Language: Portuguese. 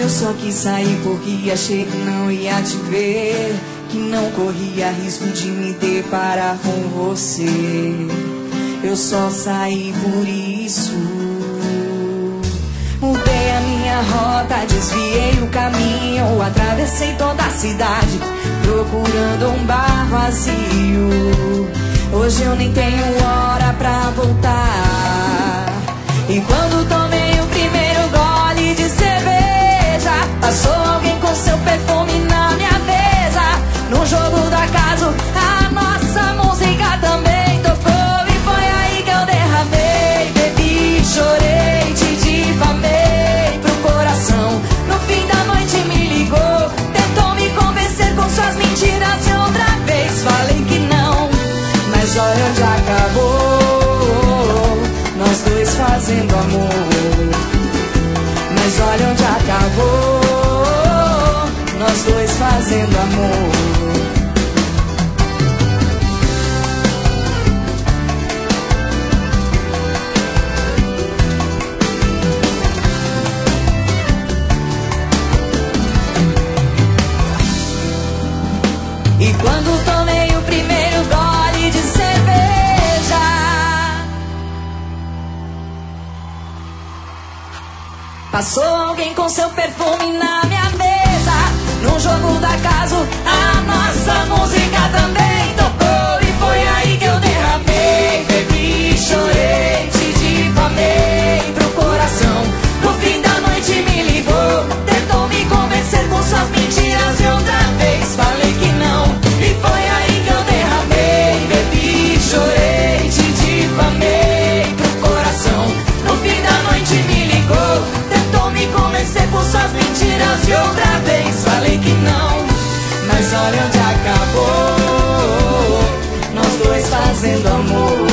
Eu só quis sair porque achei que não ia te ver, que não corria risco de me deparar com você. Eu só saí por isso. Mudei a minha rota, desviei o caminho, atravessei toda a cidade procurando um bar vazio. Hoje eu nem tenho hora pra voltar. E quando tomei o primeiro gole de cerveja, passou alguém com seu perfume na minha mesa. No jogo do acaso, a nossa música também tocou. E foi aí que eu derramei, bebi, chorei, te difamei pro coração. No fim da noite me ligou, tentou me convencer com suas mentiras e outra vez falei que não. Mas olha onde acabou, nós dois fazendo amor. Mas olha onde acabou, nós dois fazendo amor. E quando tomei o primeiro gole de cerveja, passou alguém com seu perfume na minha mesa. No jogo do acaso, a nossa música também tocou. E foi aí que eu derramei, bebi, chorei, te difamei pro coração. No fim da noite me ligou, tentou me convencer com suas mentiras e outra vez falei que não. E foi aí que eu derramei, bebi, chorei, te difamei pro coração. No fim da noite me ligou, tentou me convencer com suas mentiras e outra vez falei que não. Mas olha onde acabou, nós dois fazendo amor.